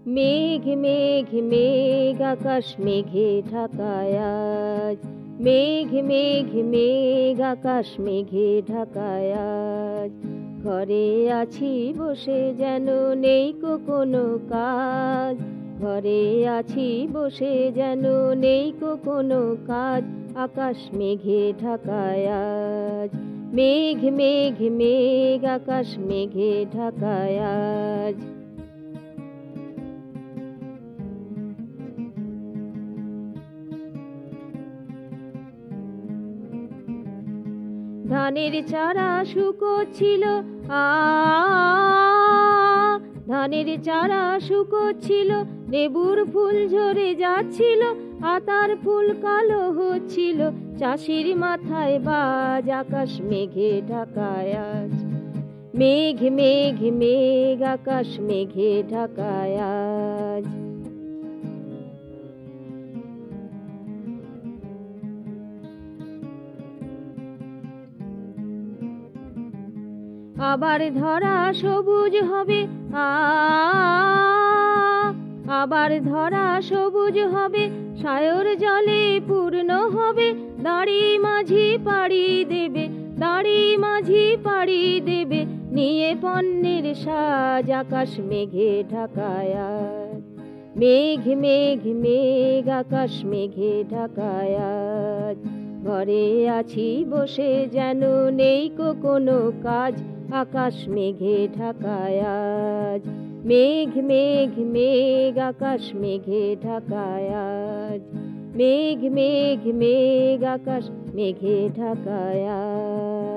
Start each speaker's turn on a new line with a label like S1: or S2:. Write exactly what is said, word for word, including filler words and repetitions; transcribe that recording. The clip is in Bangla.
S1: মেঘ মেঘ মেঘ আকাশ মেঘে ঢাকায় আজ, মেঘ মেঘ মেঘ আকাশ মেঘে ঢাকায় আজ। ঘরে আছি বসে যেন নেই কো কোনো কাজ, ঘরে আছি বসে যেন নেই কো কোনো কাজ। আকাশ মেঘে ঢাকায় আজ, মেঘ মেঘ মেঘ আকাশ মেঘে ঢাকায় আজ। ধানের চারা শুকোচ্ছিল আ ধানের চারা শুকোচ্ছিল, লেবুর ফুল ঝরে যাচ্ছিল, আতার ফুল কালো হচ্ছিল, চাষির মাথায় বাজ। আকাশ মেঘে ঢাকায় আজ, মেঘ মেঘ মেঘ আকাশ মেঘে ঢাকায় আজ। আবার ধরা সবুজ হবে আ আবার ধরা সবুজ হবে, সায়র জলে পূর্ণ হবে, দাঁড়ি মাঝি পাড়ি দেবে, দাঁড়ি মাঝি পাড়ি দেবে, নিয়ে পণ্যের সাজ। আকাশ মেঘে ঢাকায় আজ, মেঘ মেঘ মেঘ আকাশ মেঘে ঢাকায় আজ। ঘরে আছি বসে যেন নেই কো কোনো কাজ। আকাশ মেঘে ঢাকায় আজ, মেঘ মেঘ মেঘ আকাশ মেঘে ঢাকায় আজ, মেঘ মেঘ মেঘ আকাশ মেঘে ঢাকায় আজ।